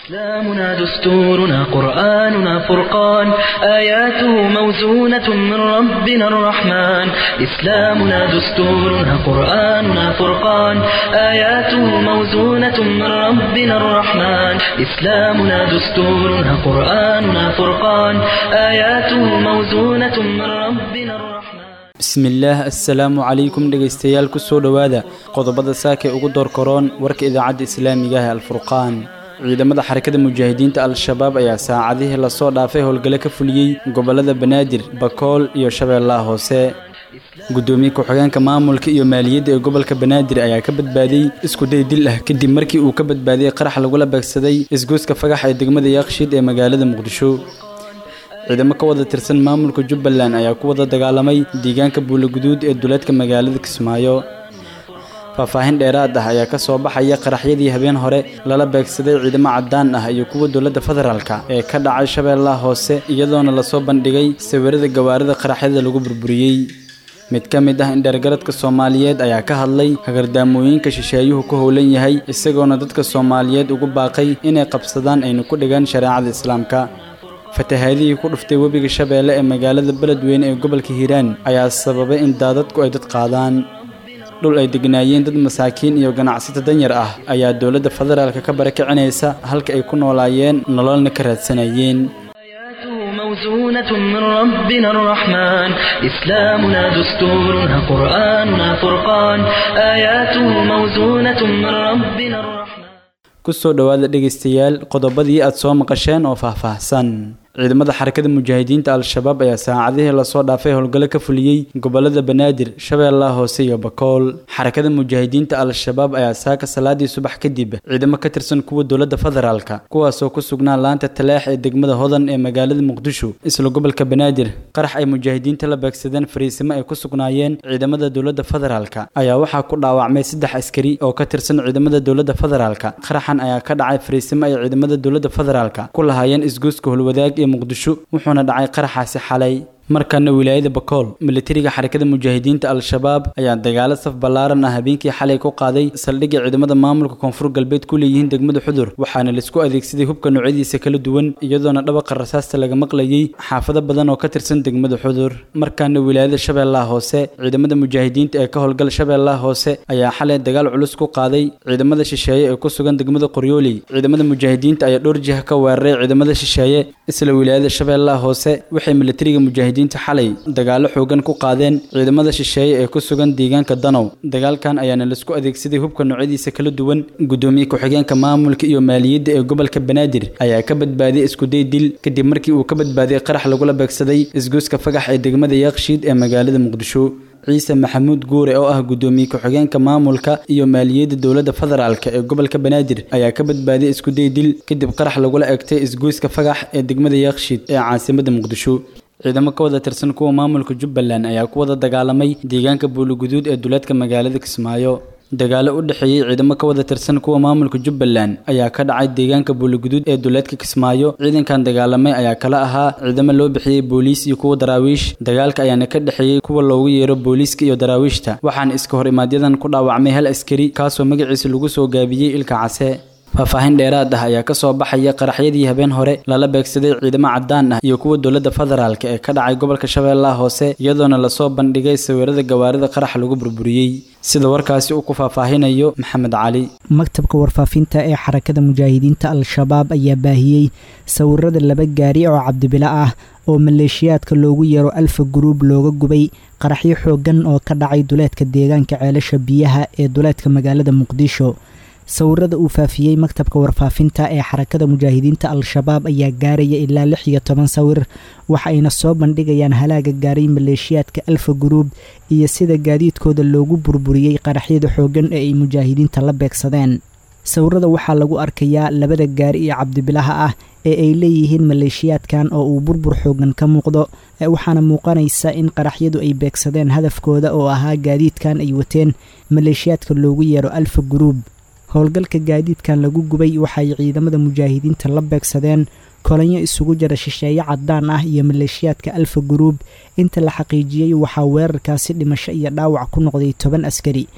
إسلامنا دستورنا قرآننا فرقان آياته موزونة من ربنا الرحمن إسلامنا دستورنا قرآننا فرقان آياته موزونة من ربنا الرحمن إسلامنا دستورنا قرآننا فرقان آياته موزونة من ربنا الرحمن bismillaah assalaamu calaykum dhegaystayaal ku soo dhowaada qodobada saaka ugu door koroon warka idaacadda islaamiga ah alfurqaan ciidamada xarakada mujaahidiinta al-shabaab ayaa saacadihii la soo dhaafay howlgalo ka fuliyey gobolada banaadir bakool iyo shabeellaha hoose gudoomiye ku-xigeenka maamulka iyo maaliyadda ee gobolka banaadir ayaa ka badbaaday isku day dil ah kadib markii uu ka badbaadiyey qarax lagula beegsaday isgoyska fagax ee degmada yaaqshiid ee magaalada muqdisho ciidamo ka wada tirsan maamulka Jubbaland ayaa ku wada dagaalamay deegaanka Buulaguduud ee duleedka magaalada Kismaayo faahfaahin dheeraad ah ayaa ka soo baxaya qaraxyadii habeen hore lala beegsaday ciidamo cadaan ah iyo kuwa dowladda federaalka ee ka dhacay Shabeellaha Hoose iyadoona la soo bandhigay sawirada gawaarida qaraxyada lagu burburiyay mid ka mid ah indhaargaradka Soomaaliyeed ayaa ka hadlay hagardaamooyinka shisheeyuhu ku howlan yahay isagoona dadka Soomaaliyeed ugu baaqay inay qabsadaan ayna ku dhigaan shariicada Islaamka fatahaadii ku dhuftay webiga Shabeelle ee magaalada Beledweyne ee gobolka Hiiraan ayaa sababay in daadadku ay dad qaadaan dhul ay degnaayeen dad masaakiin iyo ganacsato danyar ah ayaa dowladda federaalka ka barakicinaysa halka ay ku noolaayeen nololna ka raadsanayeen موزونة من ربنا الرحمن إسلامنا دستورنا قرآننا فرقان آياته موزونة من ربنا الرحمن kusoo dhawaada dhageystayaal qodobadii aad soo maqasheen oo faahfaahsan ciidamada xarakada mujaahidiinta al-shabaab ayaa saacadihii la soo dhaafay howlgalo ka fuliyey gobolada banaadir shabeellaha hoose iyo bakool xarakada mujaahidiinta al-shabaab ayaa saaka salaadii subax kadib ciidamo ka tirsan kuwa dowladda federaalka kuwaasoo ku sugnaa laanta talaax ee degmada hodan ee magaalada muqdisho isla gobolka banaadir qarax ay mujaahidiinta la beegsadeen fariisimo ay ku sugnaayeen ciidamada dowladda federaalka ayaa waxaa ku dhaawacmay 3 askari oo ka tirsan ciidamada dowladda federaalka qaraxan ayaa ka dhacay fariisimo ay ciidamada dowladda federaalka ku lahaayeen isgoyska holwadaag muqdisho wuxuuna dhacay qaraxaasi xalay markana wilaayada bakool militariga xarakada mujaahidiinta al-shabaab ayaa dagaalo saf balaaran ah habeenkii xalay ku qaaday saldhigga ciidamada maamulka koonfur galbeed ku leeyihiin degmada xudur waxaana la isku adeegsaday hubka noocyadiisa kala duwan iyadoona dhabaqa rasaasta laga maqlayay xaafado badan oo ka tirsan degmada xudur markana wilaayada shabeellaha hoose ciidamada mujaahidiinta ee ka howlgal shabeellaha hoose ayaa xalay dagaal culus ku qaaday ciidamada shisheeye ee ku sugan degmada qoryooley ciidamada mujaahidiinta ayaa dhowr jiha ka weeraray ciidamada shisheeye isla wilaayada shabeellaha hoose waxay militariga mujaahidiinta xalay dagaalo xoogan ku qaadeen ciidamada shisheeye ee ku sugan deegaanka Danow dagaalkan ayaana la isku adeegsaday hubka noocyadiisa kala duwan gudoomiye ku-xigeenka maamulka iyo maaliyadda ee gobolka Banaadir ayaa ka badbaadiyay isku day dil kadib markii uu ka badbaadiyay qarax lagula beegsaday isgoyska fagax ee degmada Yaaqshiid ee magaalada Muqdisho ciise maxamuud guure oo ah gudoomiye ku-xigeenka maamulka iyo maaliyadda dowladda federaalka ee gobolka Banaadir ayaa ka badbaadiyay isku day dil kadib qarax lagula eegtay isgoyska fagax ee degmada Yaaqshiid ee caasimadda Muqdisho ciidamo ka wada tirsan kuwa maamulka Jubbaland ayaa ku wada dagaalamay deegaanka Buulaguduud ee duleedka magaalada Kismaayo dagaalo u dhaxeeyay ciidamo ka wada tirsan kuwa maamulka Jubbaland ayaa ka dhacay deegaanka Buulaguduud ee duleedka Kismaayo ciidankan dagaalamay ayaa kala ahaa ciidamo loo bixiyay booliis iyo kuwa daraawiish dagaalka ayaana ka dhaxeeyay kuwa loogu yeero booliiska iyo daraawiishta waxaan iska hor imaadyadan ku dhaawacmay hal askari kaasoo magaciisa lagu soo gaabiyay ilka case faahfaahin dheeraad ah ayaa ka soo baxaya qaraxyadii habeen hore lala beegsaday ciidamo cadaan ah iyo kuwa dowladda federaalka ee ka dhacay gobolka Shabeellaha Hoose iyadoona la soo bandhigay sawirada gawaarida qarax lagu burburiyay sida warkaasi uu ku faahfaahinayo Maxamed Cali maktabka warfaafinta ee xarakada mujaahidiinta al-shabaab ayaa baahiyay sawirada laba gaari oo cabdibila ah oo maleeshiyaadka loogu yeero Alfa Group looga gubay qaraxyo xoogan oo ka dhacay duleedka deegaanka ceelasha biyaha ee duleedka magaalada Muqdisho sawirada uu faafiyay maktabka warfaafinta ee xarakada mujaahidiinta al-shabaab ayaa gaaraya ilaa 16 sawir waxa ayna soo bandhigayaan halaaga gaaray maleeshiyaadka Alfa Group iyo sida gaadiidkooda loogu burburiyay qaraxyada xoogan ee ay mujaahidiinta la beegsadeen sawirada waxaa lagu arkayaa labada gaari ee cabdibilaha ah ee ay leeyihiin maleeshiyaadkan oo uu burbur xoogan ka muuqdo waxaana muuqanaysa in qaraxyadu ay beegsadeen hadafkooda oo ahaa gaadiidkan ay wateen maleeshiyaadka loogu yeero Alfa Group howlgalka gaadiidkan lagu gubay waxay ciidamada mujaahidiinta la beegsadeen kolanyo isugu jira shisheeye cadaan ah iyo maleeshiyaadka Alfa Group inta la xaqiijiyay waxaa weerarkaasi dhimasho iyo dhaawac ku noqday 10 askari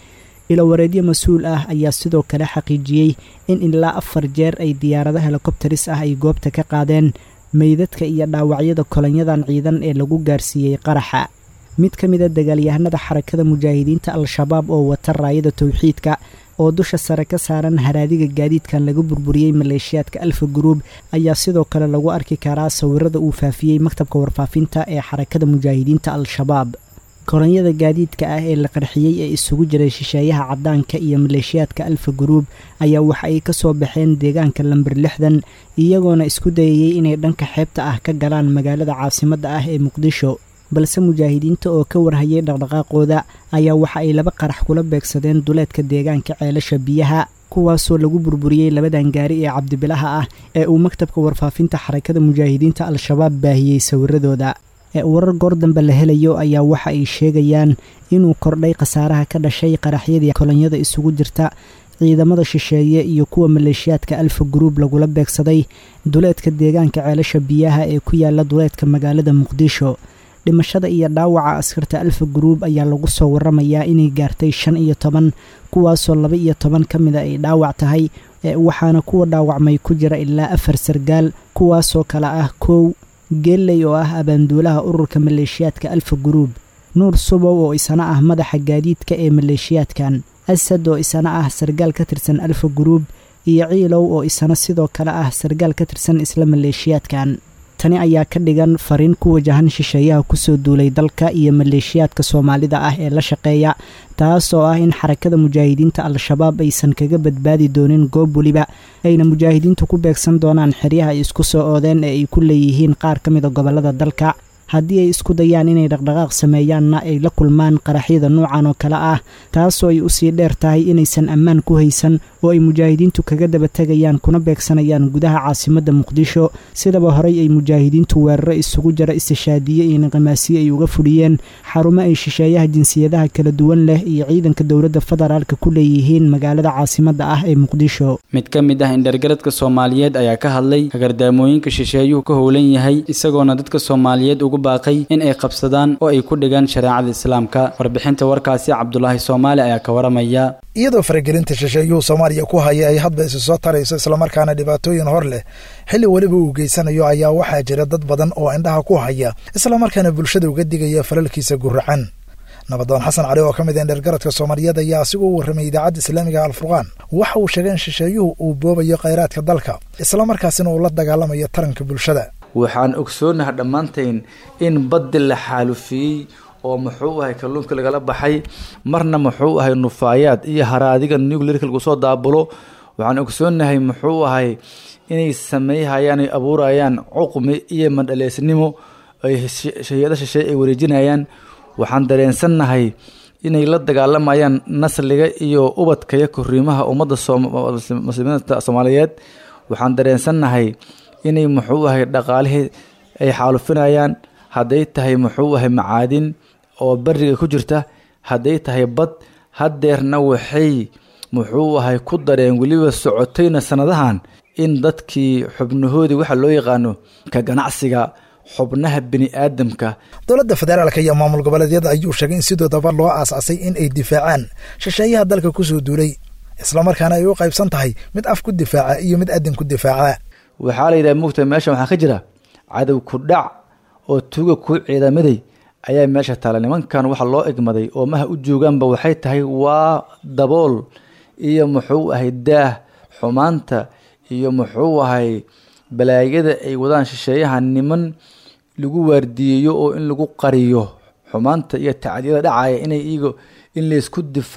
ilawareedyo mas-uul ah ayaa sidoo kale xaqiijiyey in ilaa 4 jeer ay diyaarado helikobtaris ah ay goobta ka qaadeen meydadka iyo dhaawacyada kolanyadan ciidan ee lagu gaarsiiyey qaraxa mid ka mid a dagaalyahanada xarakada mujaahidiinta al-shabaab oo wata raayada towxiidka oo dusha sare ka saaran haraadiga gaadiidkan laga burburiyey maleeshiyaadka alfa gruub ayaa sidoo kale lagu arki karaa sawirada uu faafiyey maktabka warfaafinta ee xarakada mujaahidiinta al-shabaab kolonyada gaadiidka ah ee la qarxiyey ee isugu jiray shisheeyaha caddaanka iyo maleeshiyaadka alfa gruub ayaa waxa ay ka soo baxeen deegaanka lamber 60 iyagoona isku dayayey inay dhanka xeebta ah ka galaan magaalada caasimadda ah ee muqdisho balse mujaahidiinta oo ka warhayay dhaqdhaqaaqooda ayaa waxa ay 2 qarax kula beegsadeen duleedka deegaanka ceelasha biyaha kuwaasoo lagu burburiyey 2 gaari ee cabdibilaha ah ee uu maktabka warfaafinta xarakada mujaahidiinta al-shabaab baahiyey sawiradooda warar goor dambe la helayo ayaa waxa ay sheegayaan inuu kordhay khasaaraha ka dhashay qaraxyadii kolonyada isugu jirta ciidamada shisheeye iyo kuwa maleeshiyaadka alfa gruub lagula beegsaday duleedka deegaanka ceelasha biyaha ee ku yaala duleedka magaalada muqdisho dhimashada iyo dhaawaca askarta alfa gruub ayaa lagu soo waramayaa inay gaartay 15 kuwaasoo 12 ka mid a ay dhaawac tahay waxaana kuwa dhaawacmay ku jira ilaa 4 sargaal kuwaasoo kale ah 1 geelley oo ah abaanduulaha ururka maleeshiyaadka alfa gruub nuur subow oo isana ah madaxa gaadiidka ee maleeshiyaadkan asad oo isana ah sargaal ka tirsan alfa gruub iyo ciilow oo isana sidoo kale ah sargaal ka tirsan isla maleeshiyaadkan tani ayaa ka dhigan fariin ku wajahan shisheeyaha kusoo duulay dalka iyo maleeshiyaadka soomaalida ah ee la shaqeeya taasoo ah in xarakada mujaahidiinta al-shabaab aysan kaga badbaadi doonin goob weliba ayna mujaahidiintu ku beegsan doonaan xeryaha ay isku soo oodeen ee ay ku leeyihiin qaar ka mid a gobollada dalka haddii ay isku dayaan inay dhaqdhaqaaq sameeyaanna ay la kulmaan qaraxyada noocan oo kale ah taasoo ay usii dheer tahay inaysan ammaan ku haysan oo ay mujaahidiintu kaga daba tegayaan kuna beegsanayaan gudaha caasimadda muqdisho sidaba horey ay mujaahidiintu weeraro isugu jira istishaadiye iyo niqimaasiye ay uga fudhiyeen xarumo ay shisheeyaha jinsiyadaha kala duwan leh iyo ciidanka dowladda federaalka ku leeyihiin magaalada caasimadda ah ee muqdisho mid ka mid ah indhergaradka soomaaliyeed ayaa ka hadlay hagardaamooyinka shisheeyuhu ka howlan yahay isagoona dadka soomaaliyeed ugu baaqay in ay qabsadaan oo ay ku dhigaan shareecada islaamka warbixinta warkaasi Cabdullaahi Soomaali ayaa ka waramaya iyadoo faragelinta shisheeyuhu Soomaaliya ku haya ay hadba isu soo tarayso isla markaana dhibaatooyin hor leh xilli waliba uu geysanayo ayaa waxaa jira dad badan oo indhaha ku haya isla markaana bulshada uga digaya falalkiisa guracan nabadoon xasan cali oo ka mid ah indhergaradka Soomaaliyeed ayaa asigu u warramay idaacadda islaamiga Al-Furqaan waxa uu sheegay in shisheeyuhu uu boobayo kheyraadka dalka isla markaasina uu la dagaalamayo taranka bulshada waxaan ogsoonahay dhammaanteen in baddi la xaalufiyey oo muxuu ahay kalluunka lagala baxay marna muxuu ahay nufaayaad iyo haraadiga nuclearka lagu soo daabulo waxaan ogsoonahay muxuu ahay inay sameeyayaan ay abuurayaan cuqmi iyo mandhaleysnimo ay shayada shisheeye ay wareejinayaan waxaan dareensannahay inay la dagaalamayaan nasliga iyo ubadka iyo koriimaha ummadda muslimiinta Soomaaliyeed waxaan dareensannahay inay muxuu ahay dhaqaalihii ay xaalufinayaan hadday tahay muxuu ahay macaadin oo bariga ku jirta hadday tahay bad hadeerna waxay muxuu ahay ku dareen weliba socotayna sanadahan in dadkii xubnahoodii waxa loo yaqaano ka ganacsiga xubnaha bini aadamka dowladda federaalka iyo maamul goboleedyada ayuu sheegay in sidoodaba loo aasaasay in ay difaacaan shisheeyaha dalka kusoo duulay isla markaana ay u qaybsan tahay mid af ku difaaca iyo mid adan ku difaaca waxaa la yidhaha mugta meeshan waxaa ka jira cadow ku dhac oo tuuga ku ciidamaday ayaa meesha taala nimankan waxa loo egmaday oo maha u joogaanba waxay tahay waa dabool iyo muxuu ahay daah xumaanta iyo muxuu ahay balaayada ay wadaan shisheeyaha niman lagu waardiyeeyo oo in lagu qariyo xumaanta iyo tacadiyada dhacaya inay iyago in laysku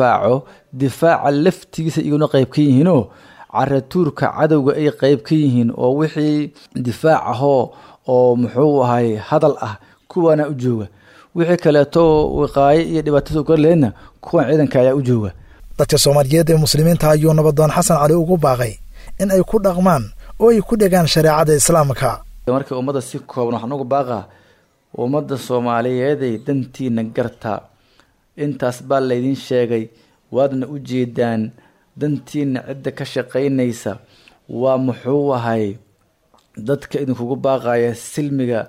difaaca laftigiisa iyaguna qayb ka yihiinoo caratuurka cadowga ay qayb ka yihiin oo wixii difaac ahoo oo muxuu ahay hadal ah kuwaana u jooga wixii kaleeto wiqaayo iyo dhibaatada u karleedna kuwan ciidanka ayaa u jooga dadka Soomaaliyeed ee muslimiinta ayuu nabadoon xasan cali ugu baaqay in ay ku dhaqmaan oo ay ku dhagaan shareecada islaamka markii ummadda si kooban waxaan ugu baaqaa ummadda Soomaaliyeed ay dantiina garta intaas baa laydin sheegay waadna u jeedaan dantiina cidda ka shaqaynaysa waa muxuu ahay dadka idinkugu baaqaya silmiga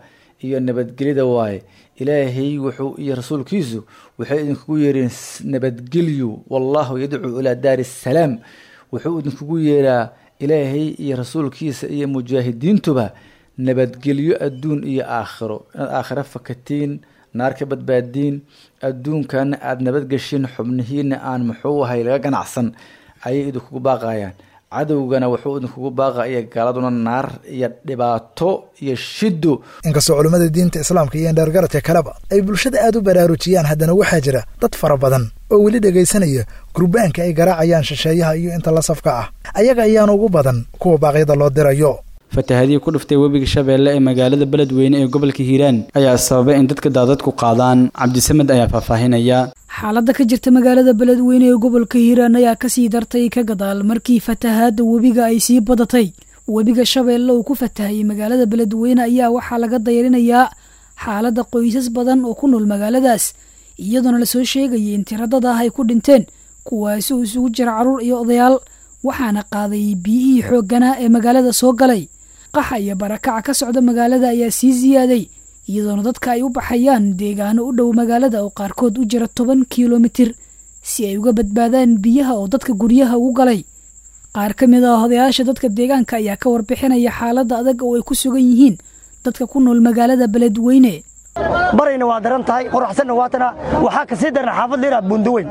iyo nabadgelyada waaye ilaahay wuxuu iyo rasuulkiisu waxay idinkugu yeereen nabadgelyo wallahu yadcuu ilaa daari salaam wuxuu idinkugu yeeraa ilaahay iyo rasuulkiisa iyo mujaahidiintuba nabadgelyo adduun iyo aakhiro inaad aakhiro fakatiin naar ka badbaadiin adduunkana aada nabadgeshin xubnihiina aan muxuu ahay laga ganacsan ayay idinkugu baaqayaan cadowgana wuxuu idinkugu baaqaya gaaladuna naar iyo dhibaato iyo shido inkastoo culimmada diinta islaamka iyo indheergaradka kaleba ay bulshada aada u baraarujiyaan haddana waxaa jira dad fara badan oo weli dhegaysanaya gurbaanka ay garaacayaan shisheeyaha iyo inta la safka ah ayaga ayaana ugu badan kuwa baaqyada loo dirayo fatahadii ku dhuftay webiga shabeelle ee magaalada beledweyne ee gobolka hiiraan ayaa sababay in dadka daadadku qaadaan cabdisamed ayaa faahfaahinaya xaaladda ka jirta magaalada beledweyne ee gobolka hiiraan ayaa kasii dartay ka gadaal markii fatahaadda webiga ay sii badatay webiga shabeelle uu ku fatahayay magaalada beledweyne ayaa waxaa laga dayrinayaa xaaladda qoysas badan oo ku nool magaaladaas iyadoona lasoo sheegayay in tiradada ah ay ku dhinteen kuwaasi uu isugu jira carruur iyo odayaal waxaana qaaday biyihii xoogganaa ee magaalada soo galay qaxa iyo barakaca ka socda magaalada ayaa sii ziyaaday iyadoona dadka ay u baxayaan deegaano u dhow magaalada oo qaarkood u jira 10 kilomitir si ay uga badbaadaan biyaha oo dadka guryaha ugu galay qaar ka mid ah odayaasha dadka deegaanka ayaa ka warbixinaya xaaladda adag oo ay ku sugan yihiin dadka ku nool magaalada beledweyne barayna waa daran tahay qoraxsanna waatana waxaa ka sii daran xaafad leeyahay buundaweyn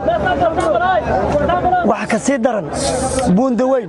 waxa ka sii daran buundaweyn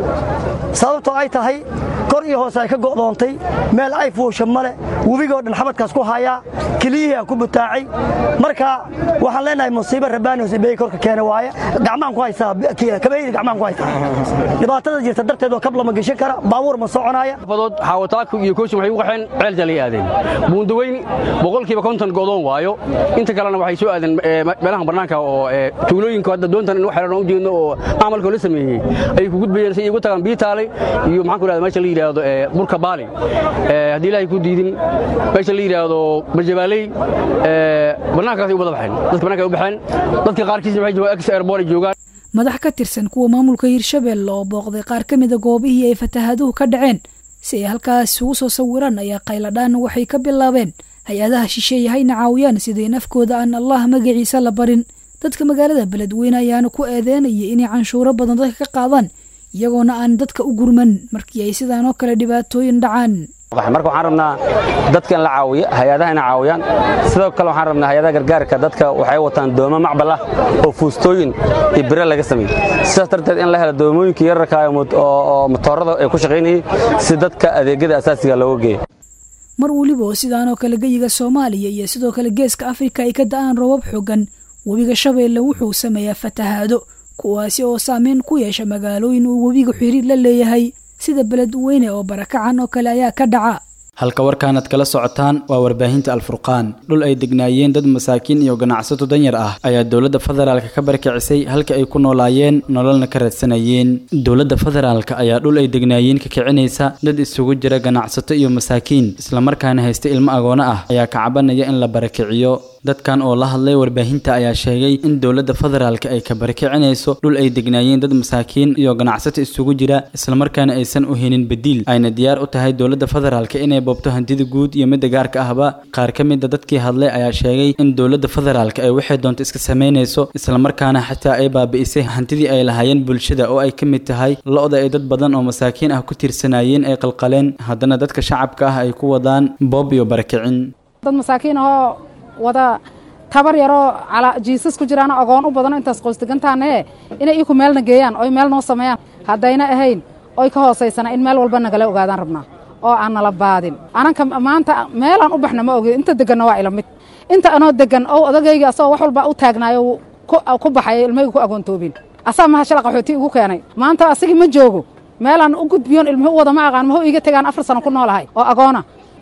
sababtoo ay tahay kor iyo hoos ay ka go'doontay meel ay fuusha male webiga oo dhan xabadkaas ku haya kaliya ku butaacay marka waxaan leenahay musiibo rabaani oo sibay korka keenay waaya gacmaan ku haysaa kabeeyay gacmaan ku haysaa dhibaatada jirta darteed oo kabla ma gashan kara baabuur ma soconaya fadood xaawataadku iyo kooshin waxay u qaxeen ceel jalay aadeen buundaweyn boqolkiiba 50 go'doon waayo inta kalena waxay soo aadeen meelaha barnaamijka oo tuulooyinka hadda doontan in wax xeeran u jeedno oo amalka la sameeyay ay ku gudbayeen si ay ugu tagaan biitaalay iyo maxaan ku raadmaa meesha la yiraahdo burka baali hadii ilaahay ku diidin meesha la yiraahdo bajabaalay barnaamijkaas ay u wada baxeen dadka barnaamijka u baxeen dadka qaarkiis waxay joogaan ex airport joogaan madax ka tirsan kuwa maamulka Hirshabelle oo booqday qaar ka mid ah goobihii ay fatahaaduhu ka dhaceen si ay halkaas ugu soo sawiraan ayaa qayladaan waxay ka bilaabeen hay-adaha shisheeyahayna caawiyaan sidii nafkooda aan allah magaciisa la barin dadka magaalada beledweyne ayaana ku eedeynaya inay canshuuro badan dadka ka qaadaan iyagoona aan dadka u gurman markii ay sidaan oo kale dhibaatooyin dhacaan marka waxaan rabnaa dadka in la caawiyo hay-adaha inay caawiyaan sidoo kale waxaan rabnaa hay-adaha gargaarka dadka waxay wataan doomo macbal ah oo fuustooyin iyo bire laga sameeyey sidaas darteed in la helo doomooyinka yararka oo matoorada ay ku shaqaynayay si dadka adeegyada asaasiga looga geeyo mar waliba oo sidaan oo kale geyiga Soomaaliya iyo sidoo kale geeska Afrika ay ka da'aan roobab xooggan webiga Shabeelle wuxuu sameeyaa fatahaado kuwaasi oo saameyn ku yeesha magaalooyin uu webiga xiriir la leeyahay sida beledweyne oo barakacan oo kale ayaa ka dhaca halka warkaanad kala socotaan waa warbaahinta alfurqaan dhul ay degnaayeen dad masaakiin iyo ganacsato danyar ah ayaa dowladda federaalka ka barkicisay halka ay ku noolaayeen nololna ka raadsanayeen dowladda federaalka ayaa dhul ay degnaayeen ka kicinaysa dad isugu jira ganacsato iyo masaakiin isla markaana haysta ilmo agoona ah ayaa ka cabanaya in la barakiciyo dadkan oo la hadlay warbaahinta ayaa sheegay in dowladda federaalka ay ka barakicinayso dhul ay degnaayeen dad masaakiin iyo ganacsato isugu jira isla markaana aysan u helin badiil ayna diyaar u tahay dowladda federaalka inay boobto hantida guud iyo midda gaarka ahba qaar ka mid ah dadkii hadlay ayaa sheegay in dowladda federaalka ay waxay doonto iska sameynayso isla markaana xataa ay baabi'isay hantidii ay lahaayeen bulshada oo ay ka mid tahay lo'da ay dad badan oo masaakiin ah ku tiirsanayeen ay qalqaleen haddana dadka shacabka ah ay ku wadaan boob iyo barakicin dad masaakiin oo wada tabar yaroo jiisas ku jiraan agoon u badan intaas qoys degantaane inay iku meelna geeyaan oo meel noo sameeyaan haddayna ahayn oo ka hooseysana in meel walba nagala ogaadaan rabnaa oo aan nala baadin ananka maanta meelaan u baxna ma ogeed inta deganna waa ila mid inta anoo degan oo odagayga asoo wax walba u taagnaayo ku baxay ilmaygu ku agoontoobin asaa ma shaqo qaxooti ugu keenay maanta asigi ma joogo meelaan u gudbiyoon ilmuhu wada ma aqaan ma iga tagaan 4 sano ku noolahay oo agoona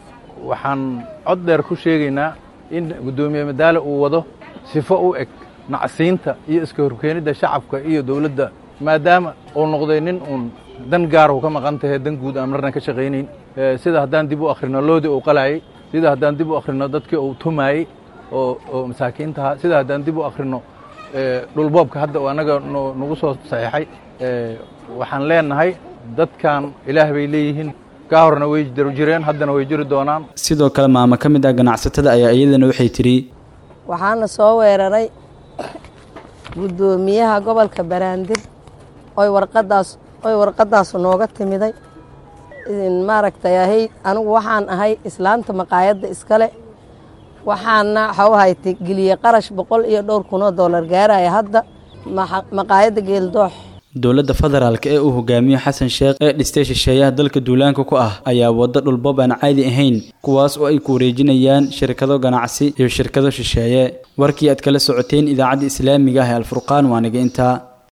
waxaan cod dheer ku sheegaynaa in gudoomiye madaale uu wado sifo u eg nacsiinta iyo iska horkeenida shacabka iyo dawladda maadaama uu noqday nin uun dan gaar uu ka maqan tahay dan guud aan marna ka shaqaynayn sida haddaan dib u akhrino loodii uu qalayay sida haddaan dib u akhrino dadkii uu tumayey oo masaakiintaha sida haddaan dib u akhrino dhulboobka hadda uu annaga nagu soo saxiixay waxaan leenahay dadkan ilaah bay leeyihiin ka horna way jireen haddana way jiri doonaan. sidoo kale maamo ka mid ah ganacsatada ayaa iyadana waxay tiri waxaana soo weeraray gudoomiyaha gobolka Banaadir oo warqadaas nooga timiday maaragtay anigu waxaan ahay islaanta maqaayadda iskale waxaana xawhayti geliye qarash $100,000 gaaraya hadda maqaayadda Geeldoox. dowladda federaalka ee uu hogaamiyo xasan sheekh ee dhistay shisheeyaha dalka duulaanka ku ah ayaa wada dhulboob aan caadi ahayn kuwaas oo ay ku wareejinayaan shirkado ganacsi iyo shirkado shisheeye. warkii aad kala socoteen idaacadda islaamiga ah ee Al Furqaan waa naga intaa.